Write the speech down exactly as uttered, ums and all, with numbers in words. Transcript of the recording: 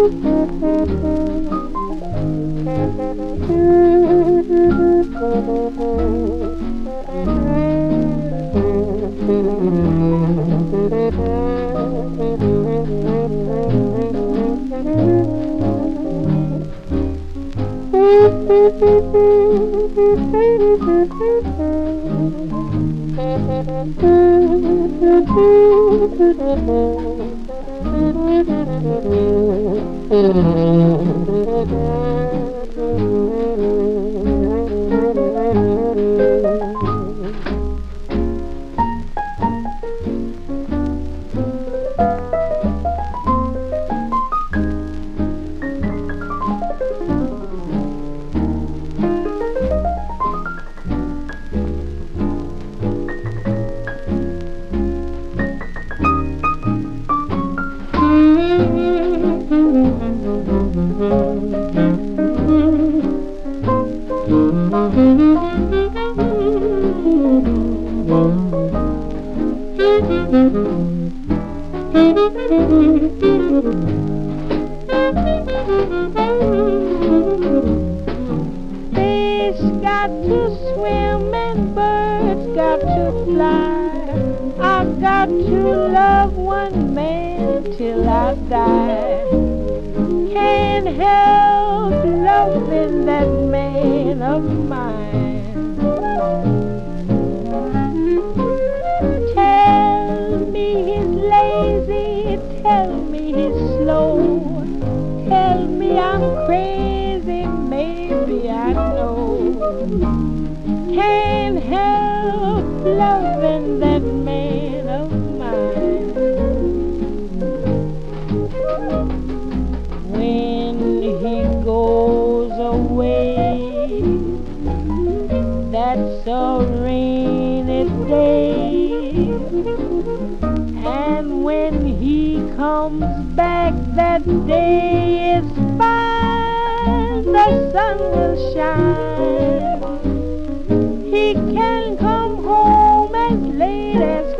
Fish got to swim and birds got to fly. I've got to love one man till I die. Can't help loving that man of mine. Tell me he's lazy, tell me he's slow, tell me I'm crazy, maybe I know. Can't help loving that man of mine. When he goes away, that's a rainy day, and when he comes back, that day is fine, the sun will shine. He can come home as late as